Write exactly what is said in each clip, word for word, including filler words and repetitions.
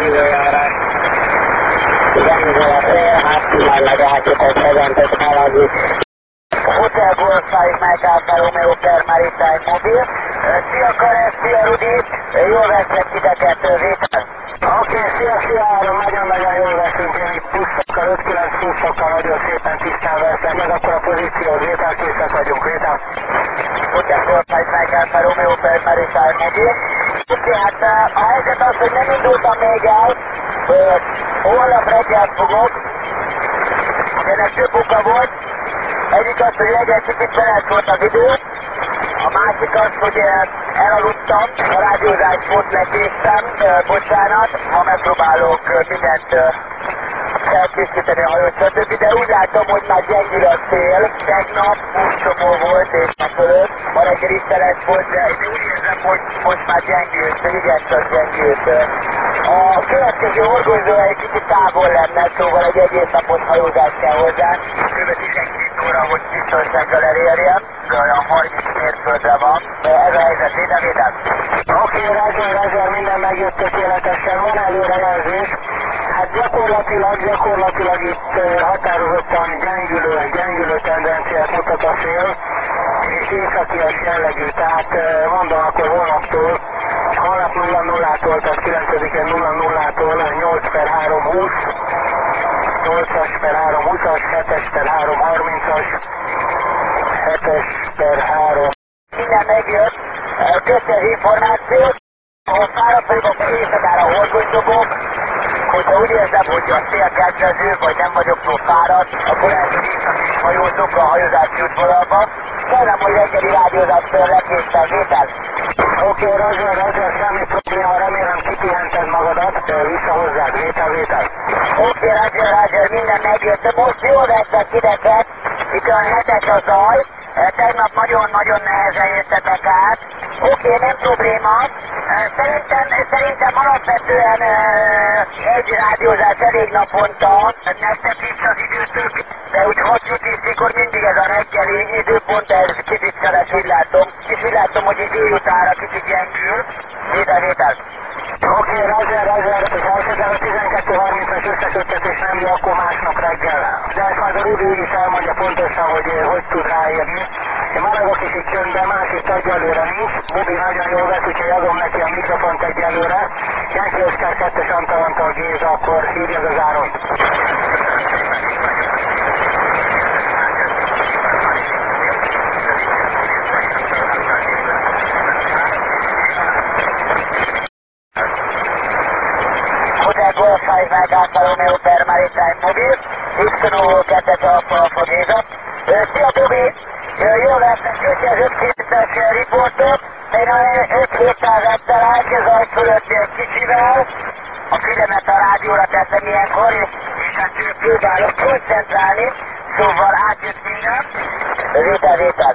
időjárás. Gyengül a szél, hát majd meglátjuk, hogy hogyan tud haladni. Hotel Golf five Mike Alfa Romeo per Maritime Mobil. Szia Karel, szia Rudi, jól veszlek titeket, Vétel. Oké, szia, szia, nagyon-nagyon jól veszünk, én itt puszokkal, öt kilenc puszokkal nagyon szépen tisztán veszem, meg akkor a pozíciót, Vétel, készek vagyunk, Vétel. Hotel Golf five Mike Alfa Romeo per Maritime Mobil. Oké, hát a helyzet az, hogy nem indultam még el, holnap reggel fogok, ennek több oka volt. Egyik az, hogy reggel kicsit felelt volt az idő, a másik az, hogy elaludtam, a rádiózást pont lekéstem, bocsánat, ha megpróbálok mindent felkészíteni a hajót, stb. De úgy látom, hogy már gyengül a szél, tegnap húszcsomó volt és fölött, ma reggel is szeles volt, de úgy érzem, hogy most már gyengült, igen, csak gyengült. A következő horgonyzó egy kicsit távol lenne, szóval egy egész napos hajózás kell hozzá, kb. tizenkét óra, hogy biztonsággal elérjem, de olyan harminc mérföldre van. Ez a helyzet, védem, védem. Oké, Roger, Roger, minden megjött tökéletesen, van előrejelzés. Hát gyakorlatilag, gyakorlatilag itt határozottan gyengülő, gyengülő tendenciát mutat a szél, és északias jellegű, tehát mondom akkor holnaptól, holnap nulla nullától, tehát kilencedikén nulla nullától nyolc per három húsz, nyolcas per három húszas, hetes per három harmincas, hetes per három. Minden megjött, köszi az információt, ahol fáradt vagyok, akkor éjszakára horgonydobok, hogyha úgy érzem, hogy a szél kedvező, vagy nem vagyok túl fáradt, akkor lehet, hogy éjszak is hajózok a hajózási útvonalba. Kérem, hogy reggeli rádiózástól lekéstem, Vétel. Oké, okay, Roger, Roger, semmi probléma, remélem kipihented magadat, vissza hozzád, Vétel, Vétel. Oké, okay, Roger, Roger, minden megjött, most jól vettek ideket, itt a hetes a zaj, tegnap nagyon-nagyon nehezen jöttetek át. Oké, okay, nem probléma, szerintem, szerintem alapvetően egy rádiózás elég naponta, nektek is az időtök, de úgy hosszú tízkor mindig ez a reggeli időpont, ez kicsit szeles, úgy látom, és úgy látom, hogy itt délutára kicsit gyengül. Vétel, Vétel. Oké, okay, Roger, Roger, és esetleg a tizenkettő harmincas összeköttetés nem jó, akkor másnap reggel. De ezt majd a Rudi is elmondja pontosan, hogy hogy tud ráérni. Én maradok is itt csöndben, másik egyelőre nincs. Bubi nagyon jól vesz, úgyhogy adom neki a mikrofont egyelőre. Yankee Oscar kettes Antal Antal Géza, akkor hívjad az áron. Hotel Golf five Mike Alfa Romeo per Maritime Mobil, X-Novo kettes Alfa Alfa Géza. Szia Bubi! Jól vettem, köszi az ötkétes riportot, én a öt hétszáz-ettel elkezd fölött egy kicsivel, a fülemet a rádióra tettem ilyenkor, és, és hát próbálok koncentrálni, szóval átjött minden. Vétel, Vétel.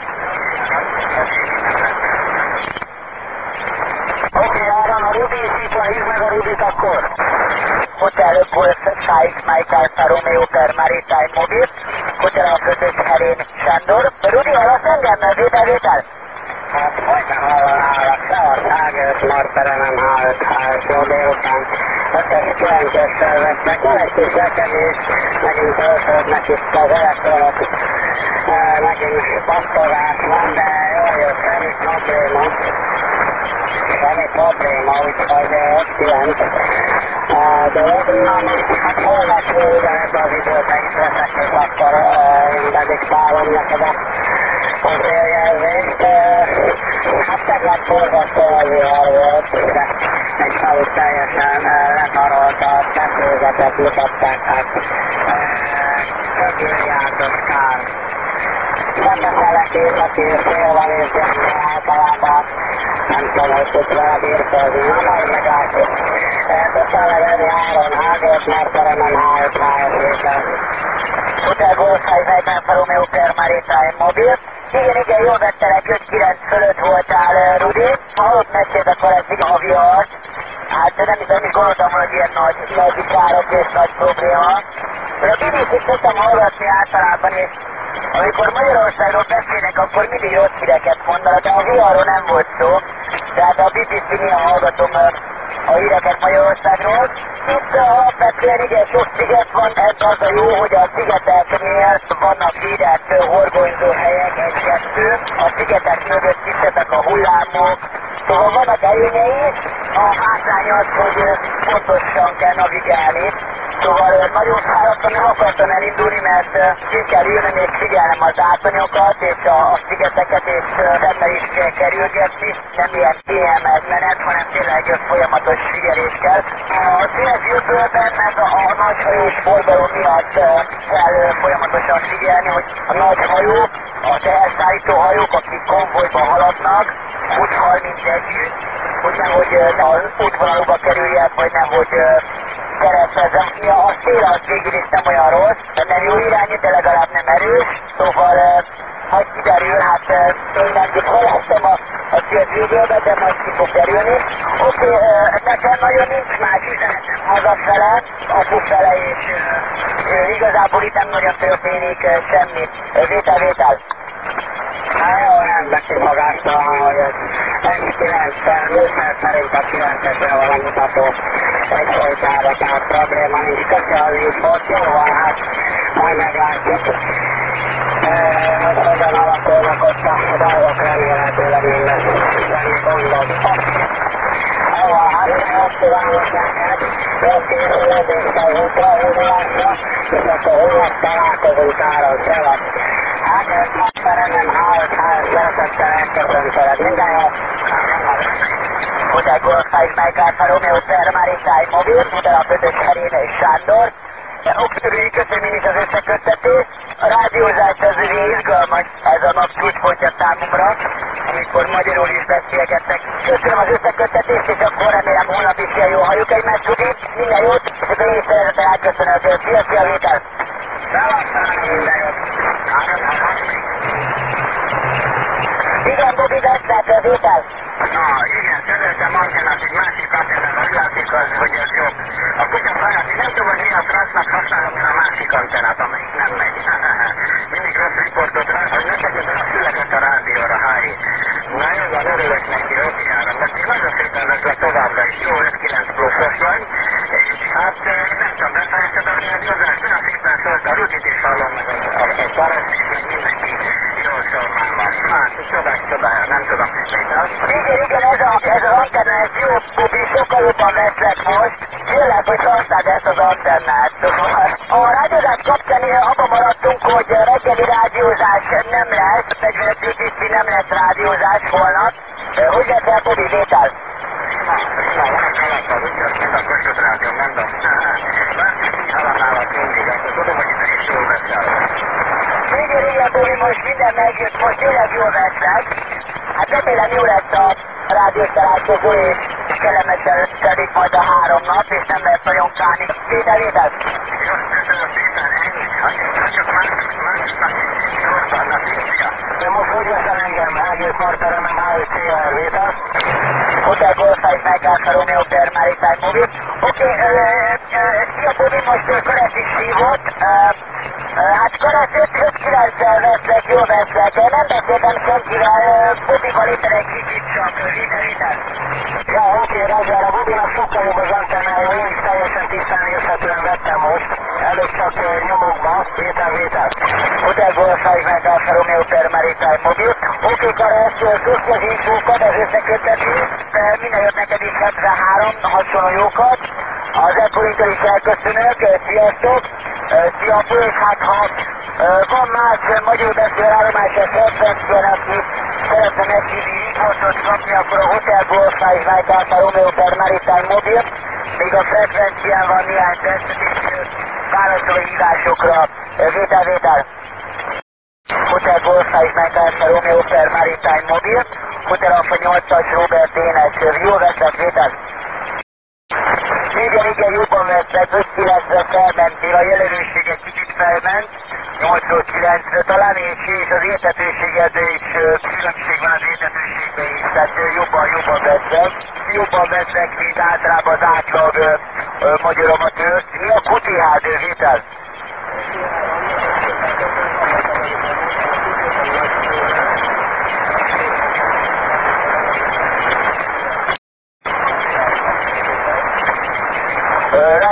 Oké, okay, Áron, a Rudi is itt van, hívd meg a Rudit akkor. Hotel Golf five Mike Alfa Romeo per Maritime Mobil, Hotel a Kötős Helén Sándor. Rudi, hallasz engem? Vétel, Vétel? Hát majdnem hallanálak, se a szágőt, Martere nem há öt há öt, jó délután. ötös kilences szerveztek, van egy kis lekedés, megint töltődnek itt az elektronok, megint passzolás van, de jól jött, semmi probléma. Semmi probléma, úgyhogy öt kilenc. De hát holnap ugyanebben az időben is leszek, és akkor én dediktálom neked az éljelzést. Hát tegnap borzasztó az vihar volt, de egy falu teljesen letarolta, a tetőzetet mutatták, hát több milliárdos kár. Vannak velek északi és szél van, és gyenge általában nem tudom, hogy tudsz vele birkózni, na majd meglátjuk. Tudtál levenni Áron, Ágért, Martere nem há öt há öt Vétel. Hotel Golf five Mike Alfa Romeo per Maritime Mobil. Igen, igen, jól vettelek, öt kilenc fölött voltál, Rudi. Ha ott mesélt, akkor ez így a vihar. Hát nem, nem is gondoltam, hogy ilyen nagy, nagy károk és nagy probléma. De a bé bé cét szoktam hallgatni általában, és amikor Magyarországról beszélnek, akkor mindig rossz híreket mondanak, de a viharról nem volt szó. Tehát a bé bé cé néha hallgatom a híreket Magyarországról. Itt alapvetően igen sok sziget van, ez az a jó, hogy a szigeteknél vannak védett horgonyzó helyek, egy-kettő, a szigetek mögött kisebbek a hullámok, szóval vannak előnyei, a hátrány az, hogy pontosan kell navigálni. Szóval nagyon fáradtan nem akartam elindulni, mert ki kell ülni és figyelnem az átonyokat és a, a szigeteket, és szemmel is kell kerülgetni. Nem ilyen té em es menet, hanem tényleg folyamatos figyelés kell. A szélzőbőlben meg a, a nagyhajós forgalom miatt kell folyamatosan figyelni, hogy a nagy hajó, a teherszállító hajók, akik konvojban haladnak, úthal mindegyütt, hogy nehogy az útvonalba kerüljen, vagy nehogy keresztezem. Ja, a szél az végül is nem olyan rossz, nem jó irányú, de legalább nem erős, szóval majd kiderül, hát én nem hallottam a, a szélzőbőlbe, de majd ki fog derülni. Oké, okay, nekem nagyon nincs más üzenetem hazafele, apufele, és uh, igazából itt nem nagyon történik uh, semmi. Vétel, vétel. Hát jó, nem bekifogásra, hogy ez kilencvenöt, mert szerint a kilencesre van a mutató egyfolytára, tehát probléma nincs, kötje az infót, jó van, hát majd meglátjuk. Hogy hogyan alakulnak ott a dolgok, remélhetőleg minden semmi gondot. Jó van, hát én azt kívánok neked, jó készülődést a útra, indulásra, és akkor holnap találkozunk áron, szevasz. Hát ez megfelel nem hálott, hálott, szeretettel elköszönteled. Minden jó? Hotel Golf five Mike Alfa Romeo per Maritime Mobil, Hotel a Pötös Herén és Sándor. Oktörői köszönöm én is az összeköttetést. A rádiózás az izgalmas, ez a nap csúcspontja számomra, amikor magyarul is beszélgetnek. Köszönöm az összeköttetést, és akkor remélem holnap is ilyen jó halljuk egymást, tudni. Minden jót, és akkor én szeretettel elköszönöm. Szia, szia, Vétel! Szevasztál, minden jót! Igen, Bobi, beszélt a Vétel? Na, igen, töröltem antennát, egy másik antennával látszik az, hogy ez jobb. A kutya saját, én nem tudom, hogy mi a francnak használom én a másik antennát, amelyik nem megy. Mindig rossz riportot, hogy ne tegyed el a füleget a rádióra, háj. Na jó, van, örülök neki, oké, áram, de én nagyon szépen veszlek továbbra is, jó ötvenkilenc pluszos vagy, és hát nem tudom, befelejted a rádiózást, olyan szépen szólt a Rudit is hallom, meg a Barat is, meg mindenki jól szól már van. Hát, csodás, csodája, nem tudom. Igen, igen, ez, a, ez az antenna, ez jó, Bubi, sokkal jobban veszlek most. Félek, hogy használj ezt az antennát. A rádiózás kapcsán abban maradtunk, hogy reggeli rádiózás nem lesz, negyvenöt tiszti nem lesz rádiózás holnap. Hogy lesz el, Bubi, Vétel? Na, na, van a kalapad, úgy lesz, mint a Kossuth rádió, mondom. Látszik, így haladnálat mindig, akkor tudom, hogy itt is jól veszel. Igen, igen, Bobi, most minden megjött, most tényleg jól veszlek. Hát remélem jó lesz a rádiós találkozó, és kellemesen összedik majd a három nap, és nem lesz nagyon káni. Vétel, vétel? Jó, köszönöm szépen, ennyi. Csak másik, másiknak is jól vannak, szia. De most hogy veszel engem? Egész Martára nem áll, szia, Vétel? Hotel Golf five Mike Alfa Romeo per Maritime Mobil. Oké, szia, Bobi, most Karesz is hívott. Hát Karesz öt kilenccel veszlek, jól veszlek. Nem beszéltem senkivel, Bobival itt egy kicsit csak, Vétel, Vétel. Ja, oké, Roger, a Bobinak sokkal jobb az antennája, én is teljesen tisztán érthetően vettem most. Előbb csak nyomokba, Vétel, Vétel. Hotel Golf five Mike Alfa Romeo per Maritime Mobil. Oké, Karesz, köszi az infókat, az összeköttetést. Minden jött neked is hetvenhárom, hasonló jókat. Az Apple-től is elköszönök, sziasztok! Szia, és hát ha van más magyar beszél állomás a frekvencián, aki szeretne meghívni riportot kapni, akkor a Hotel Golf five Mike Alfa Romeo per Maritime Mobil, még a frekvencián van néhány percet is válaszoló hívásokra. Vétel, vétel! Hotel Golf five Mike Alfa Romeo per Maritime Mobil, Hotel Alfa nyolcas Robert Dénes, jól veszek, Vétel! Igen, igen, jobban veszek, öt kilencre felmentél, a jelenőség egy kicsit felment, nyolcról kilencre talán, és, és az értetőséged is, különbség van az értetőségben is, tehát jobban, jobban veszek, jobban veszek, mint általában az átlag uh, magyar amatőr. Mi a Q T H-d, Vétel?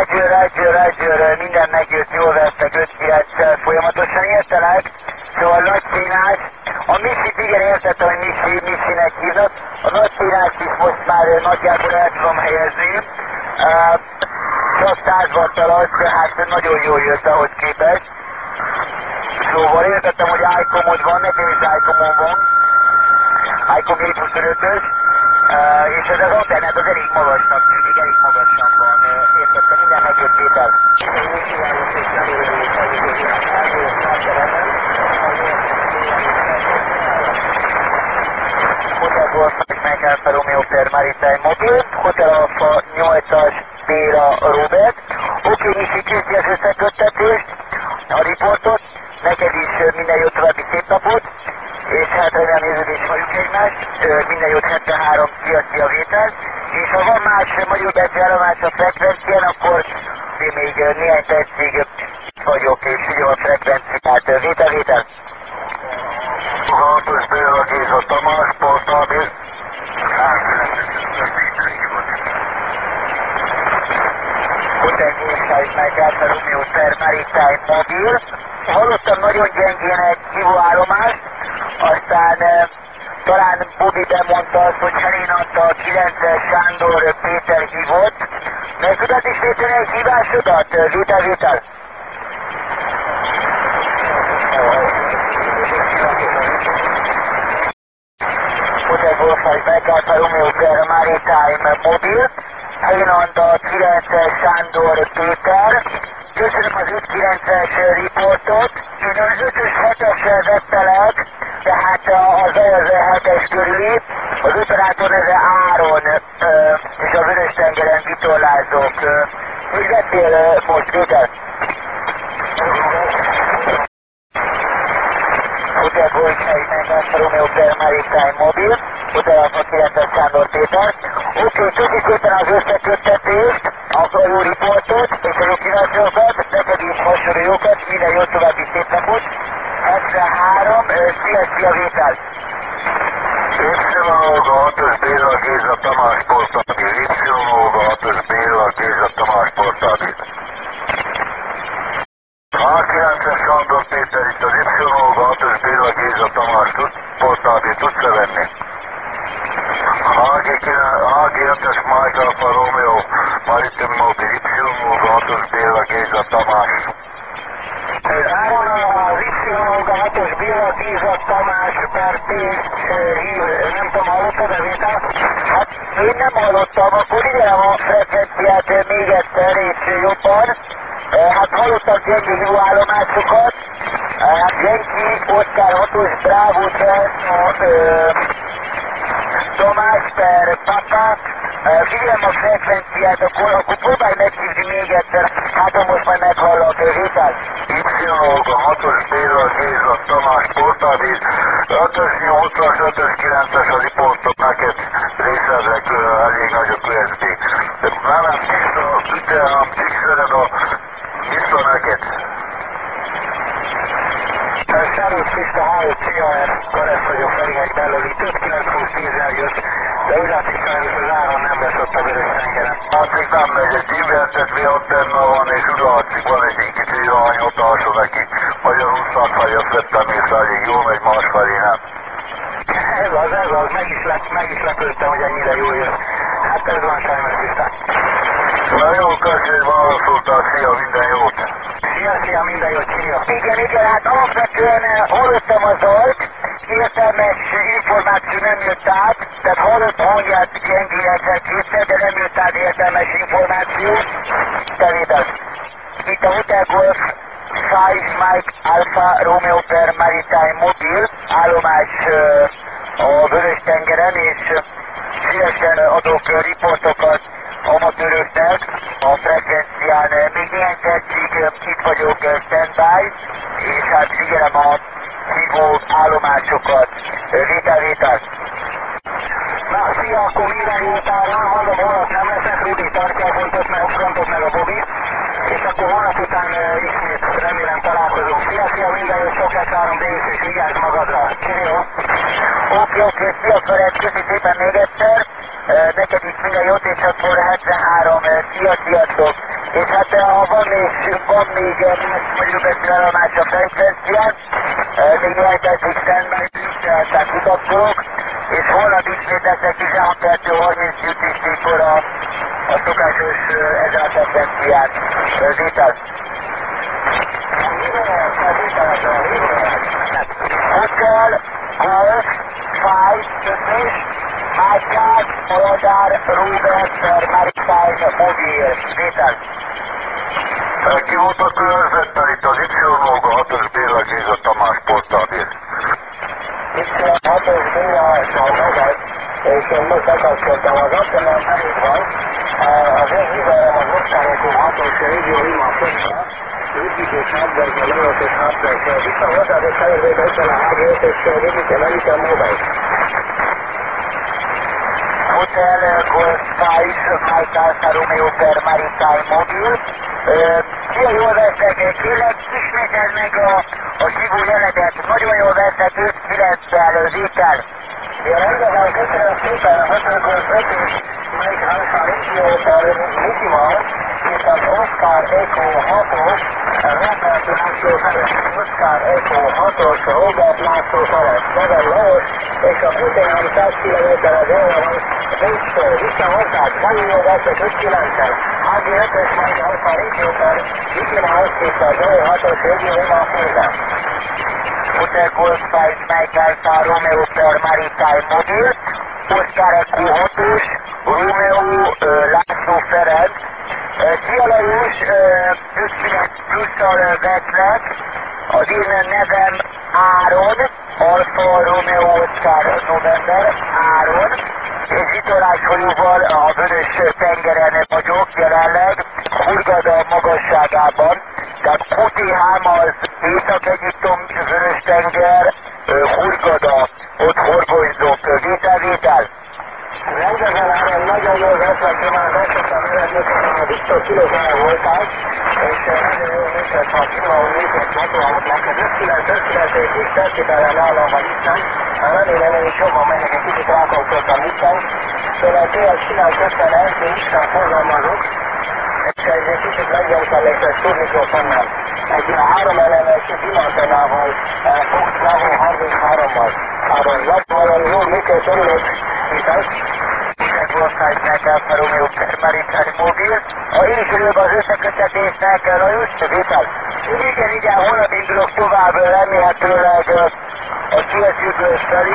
Roger, Roger, Roger, minden megjött, jól vesztek öt kilenccel, folyamatosan értelek, szóval nagy színás, a Missit igen értettem, hogy Misi, Misinek hívnak, a nagy színást is most már nagyjából el tudom helyezni, uh, csak száz wattalas, tehát nagyon jól jött ahhoz képest, szóval értettem, hogy iCom-od van, nekem is iCom-on van, iCom hétszázhuszonötös, Uh, és ez az internet az elég magasnak tűnik, elég magasan van. Uh, értettem, minden megjött Péter. Hotel Golf Mike Alfa Romeo per Maritime Mobil, Hotel Alfa nyolcas Béla Robert. Oké, Misi, kezdi az összeköttetést, a riportot, neked is minden jó további szép napot. És hát remélem néződ is vagyunk egymást, minden jót hetvenhárom, szia, szia Vétel, és ha van más magyar belső állomás a frekvencián, akkor én még néhány percig vagyok, és figyelem a frekvenciát. Vétel, Vétel! hatos Béla Géza Tamás, portálbér. Hotel Géza Mike Alfa Romeo per Maritime Mobil. Hallottam nagyon gyengén egy hívóállomást, aztán eh, talán Bobby bemondta azt, hogy Helén adta a kilences Sándor Péter hívott. Meg tudod ismételni egy hívásodat? Vétel, Vétel? Hotel Golf Mike Alfa Romeo per Maritime Mobil. Helén adta a kilences Sándor Péter. Köszönöm az öt kilences riportot. Én az ötös hetessel vettelek, tehát az hetes körüli, az operátor neve Áron, és a Vörös-tengeren vitorlázok. Hogy vettél most, Péter? Hotel Golf Mike Alfa Romeo per Maritime Mobil, Hotel Alfa kilences Sándor Péter. Oké, köszi szépen az összeköttetést, a jó riportot, és a jó kíváncsiakat, neked is hasonló jókat, minden jó további szép napot. hetvenhárom, szia, szia Vétel! Y-Olga hatos Béla Géza Tamás, portálbér. Y-Olga hatos Béla Géza Tamás, portálbér. há kilences Sándor Péter itt az Y-Olga hatos Béla Géza Tamás, portálbér, tudsz-e venni? há gé ötös Mike Alfa Romeo Maritime Mobil, Y-Olga hatos Béla Géza Tamás. Áron az Y-Olga hatos Béla Géza Tamás per T hív, nem tudom, hallottad-e Vétel? Hát én nem hallottam, akkor figyelem a frekvenciát még egyszer és jobban. Hát hallottam gyengé hívóállomásokat, Yankee, Oscar hatos Bravo Delta, Tomás per Papa, figyelem a frekvenciát, akkor, akkor próbálj meghívni még egyszer, hát most majd meghallak, Vétel? Y-Olga hatos Béla Géza Tamás, portálbér. ötös nyolcas, ötös kilences a riportot neked részedek elég nagyok u es bé. Nem tiszta, ütelem, fixered a vissza neked. Szervusz, Krista, hallott, cé á er, Karesz vagyok, Ferihegy belőli, több kilencszáztízzel jött, de úgy látszik sajnos az Áron nem lesz ott a Vörös-tengeren. Látszik nem megy, egy invertetve antenna van, és úgy látszik van egy kicsi irányhatása neki. Magyarul szakhagyat vettem észre, elég jól megy, másfelé nem. Ez az, ez az, meg is, lep, meg is lepődtem, hogy ennyire jól jött. Hát ez van sajnos, Krista. Na jó, köszönjük, válaszoltál, szia, minden jót! Szia, szia, minden jót, szia! Igen, igen, hát alapvetően hallottam az alt, értelmes információ nem jött át, tehát hallott hangját gyengélyekkel kétszer, de nem jött át értelmes információ. Tevétel. Itt a Hotel Golf öt Mike Alfa Romeo per Maritime Mobil, állomás a Vörös-tengeren, és szívesen adok riportokat amatőröknek a frekvencián. Még néhány percig itt vagyok standby, és hát figyelem a hívó állomásokat. Vétel, Vétel! Na, szia, akkor minden jót állal, mondom, holnap nem leszek, Rudi tartja a fontot, meg a frontot, meg a Bobit, és akkor holnap után uh, ismét remélem találkozunk. Szia, szia, minden jót, sok lesz három dé és vigyázz magadra. Csirió! Oké, oké, szia Ferenc, köszi szépen még egyszer. Neked is minden jót, és akkor hetvenhárom, szia, sziasztok. És hát ha van még, van még mondjuk ezt állomás a frekvencián, még néhány percig standby, tehát kutatkozok, és holnap ismét leszek tizenhat perc harminc ütéskor a, a szokásos ezen a frekvencián. Zétel. Hotel, Golf, Five, Köszönös, Mátyás, Oldár, Robert, Maritime, Mobil. Zétel. Ki volt a körzettel itt az Y-lóga, hatos Béla Géza Tamás portálbír? Itt hatos Béla Géza, és én most bekapcsoltam az asztalon, elég van. Az én hízelem az osztályokó hatos régió Lima Fonta, Ludwig és Hamburg, a Lajos és Hamburg. Vissza hozzád és felvétel után a hágót, és végig elítem módon. Hotel, Golf, Five, Mike Alfa Romeo per Maritime Mobil. Szia, jól veszek, kérlek ismételd meg a, a hívó jelenet, nagyon jól veszek, öt kilenccel, Zétel. Ja, rendben van, köszönöm szépen, a Hotel Golf öt és Mike Alfa Romeo per Minimal, és az Oscar Echo hatos, Robert László Ferenc, Oscar Echo hatos, Robert László Ferenc, Neven Lajos, és a Putinán száz kilométer az óra Bécstől, vissza hozzád, nagyon jól veszek, öt kilenccel, há gé ötös Mike Alfa Romeo, Mickey és az óra hatos régió Lima Fonta. Hotel Golf Five, Mike Alfa Romeo per Maritime Mobil, Oscar Echo hatos, Romeo László Ferenc. Szia Lajos, öt kilenc plusszal veszlek, az én nevem Áron, Alfa Romeo Oscar November, Áron, és vitorláshajóval a Vörös tengeren vagyok jelenleg, Hurgada magasságában, tehát kú té há az Észak-Egyiptom, Vörös tenger, Hurgada, ott horgonyzok, vétel, vétel. Rendben Áron, nagyon jól veszlek, én már beszéltem veled, mikor a Viktor kilógára voltál, és nagyon jól működt, ha pillanó működt motorálok neked, öt kilenc öt kilenc és tíz percében nálam vagy itten, remélem én is jobban megyek, egy kicsit rákapcsoltam itten, szóval té es kilenc ötven es té Isten forgalmazok, és egy kicsit megnyomtam és egy szúrmikrofonnal, egy három elemes dimantennával, Fox Bravo harminchárom-mal. Áron, nagyon jól működt, örülök, viszont. Golfágy Mike Alfa Romeo per Maritime Mobil. A én is örülök az összeköttetésnek, Lajos, vétel. Igen, igen, holnap indulok tovább, remélhetőleg a Kieszűbős felé.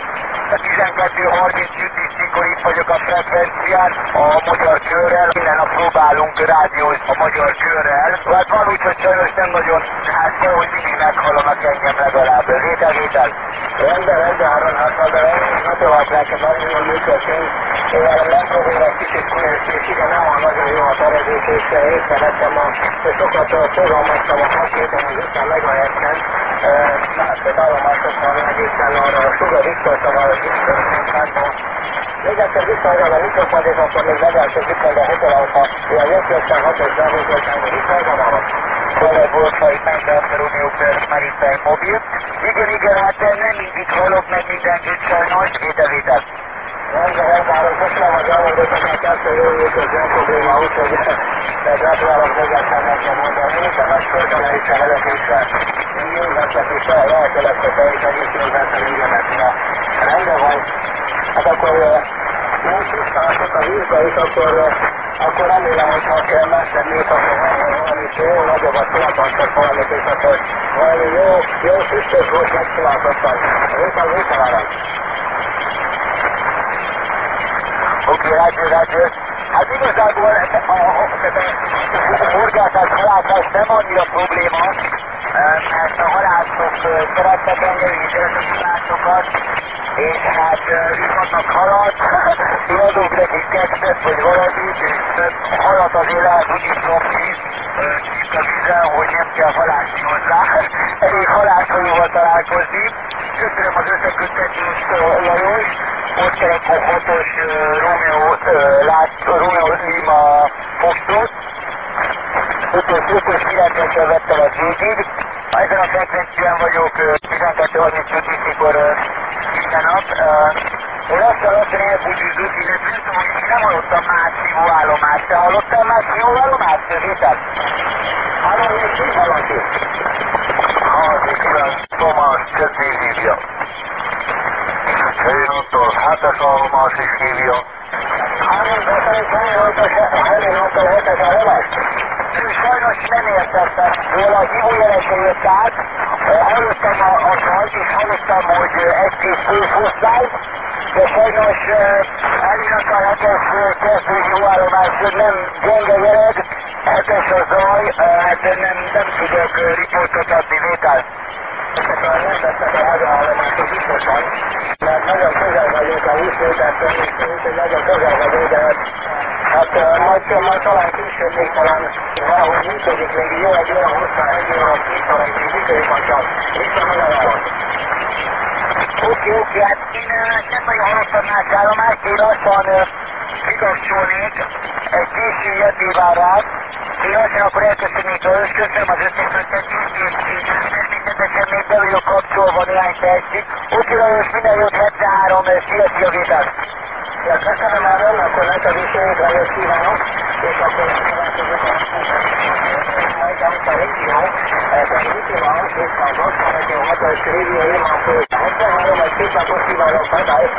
A tizenkettő harminc ütéskor itt vagyok a frekvencián, a magyar körrel. Minden nap próbálunk rádiózni a magyar körrel. Hát van úgy, hogy sajnos nem nagyon, hát valahogy mindig meghallanak engem legalább. Vétel, vétel. Rendben, rendben, Áron, hát mondom, én is gratulálok neked, nagyon jól működtünk. Én velem nem próbálom egy kicsit kunyolni, és igen, nálam nagyon jó a tervezés, és észrevettem a, hogy sokat fogalmaztam a hasonlítom, hogy ötven megahertzen, másfél állomásokban egészen arra a sugar visszasaval az visszaszállításban. Még egyszer visszaadom a mikrofont, és akkor még megálltok viszont a Hotel Alfa, ilyen nyolcvanhatos bevételben, hogy visszaadom arra. Hotel Golf Five, Mike Alfa Romeo per Maritime Mobil. Igen, igen, hát nem mindig hallok meg mindenkit sajnos, vétel, vétel. Rendben, rendben, köszönöm, hogy elmondottakat, persze jól működni a probléma, úgyhogy gratulálok még egyszer neked mondani. Én is a nagy föltemelésre vezetésre jó veszek, és lehet lesz a fejét, egész jó veszem ingyenet. Rendben van. Hát akkor most tisztáltok a vízbait, akkor, akkor remélem, hogy ha kell megtennék, akkor valami jó nagyobbat csináltattak valamit, és akkor valami jó, jó füstös volt megcsináltattak. Viszont viszont Oké, rágyő, rágyő. Hát igazából a, a, a horgászás, halászás nem annyira probléma, mert a halászok szeretnek engem és elszak halászsokat, és hát ők adnak halat, én adok nekik kekszet, vagy valamit, és halat azért lehet úgy is lopni, kint a vízen, hogy nem kell halászni hozzá. Elég halászhajóval találkozni. Köszönöm az összeköttetést, Lajos. Ott kell akkor hatos Romeo, lát, Romeo Lima Foxtrot. ötös kilencesről vettem a végig. Ezen a frekvencián vagyok tizenkettő harmincöt mikor minden nap. Én lassan-lassan elbúcsúzok, illetve nem tudom, hogy nem hallottam más szívóállomást. Te hallottál más szívóállomást, Zéter? Hallom, és mi valaki? harminckilenc Tomás Csecsi hívja. Helyénottól hetes állomás is hívja. harmincöt helyénottól hetes állomás? Sajnos nem értettem róla, a hívójele se jött át. Hallottam a, a zajt, és hallottam, hogy egy-két főfosztály, de sajnos elírata a hetes kezdő hívóállomás, hogy nem gyenge jeled, hetes a zaj, hát nem, nem tudok riportot adni, Vétel. Nem vettek a hazaállomást biztosan, mert nagyon közel vagyunk a húsz métertől, úgyhogy nagyon közel vagyunk, de hát majd, majd talán később még talán valahogy működik, még jó egy óra hosszá, egy óra két óra, még működik majd csak. Vissza megállom. Oké, oké, hát én nem nagyon hallottam más állomást, én lassan kikapcsolnék egy késő jöttében. Én lassan akkor elköszönnék tőle, köszönöm az összeköttetést, és természetesen még be vagyok kapcsolva néhány percig. Oké, Lajos, minden jót, hetvenhárom, szia, szia, Vétel! Ja, köszönöm Áron, akkor neked is én Lajos kívánok, és akkor kívánkozok a majd amit a régió, ez a útima kétszáz hatvan, hatos régió, én már hetvenhárom, egy szép napot kívánok, bye-bye!